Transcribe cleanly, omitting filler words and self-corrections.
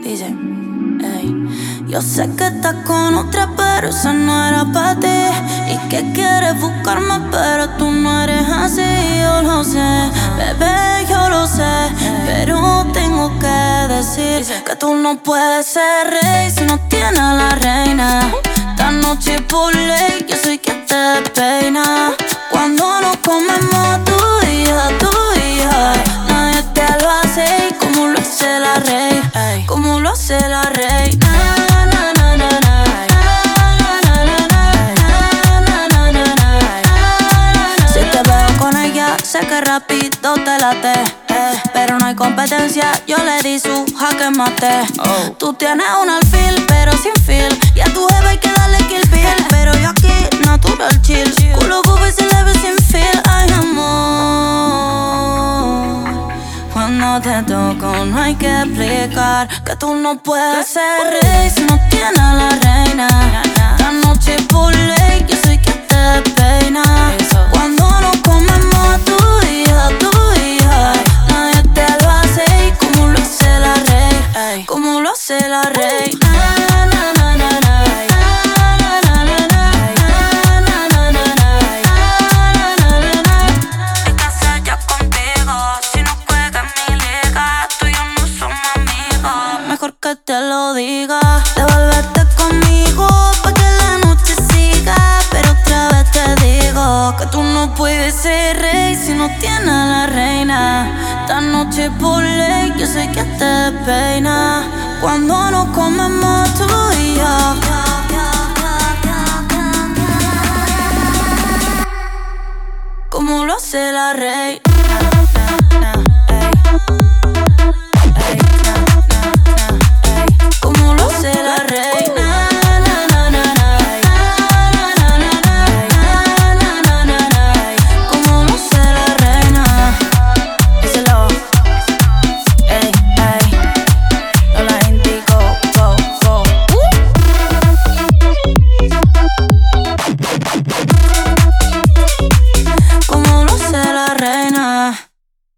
Dice, ey. Yo sé que estás con otra, pero esa no era para ti. Y que quieres buscarme, pero tú no eres así. Yo lo sé, bebé, yo lo sé. Pero tengo que decir que tú no puedes ser rey si no tienes a la reina. Esta noche por ley, yo soy quien te despeina. Cuando nos comemos tú y yo, nadie te lo hace como lo hace la rey, como lo hace la reina. Si te veo con ella, sé que rápido te late, pero no hay competencia, yo le di su jaque mate. Tú tienes un alfil, pero sin feel, y a tu jefe hay que darle kill bill, pero yo aquí, natural chill. Culo boobies y leves sin feel. Ay, amor, cuando te toco no hay que explicar que tú no puedes ser rey si no tienes a la reina. Esta noche por ley, yo soy quien te despeina. Cuando nos comemos tú y yo, nadie te lo hace como lo hace la rey, como lo hace la rey. Mejor que te lo diga, devuélvete conmigo pa' que la noche siga. Pero otra vez te digo que tú no puedes ser rey si no tienes a la reina. Esta noche por ley, yo soy quien te despeina. Cuando nos comemos tú y yo, como lo hace la reina.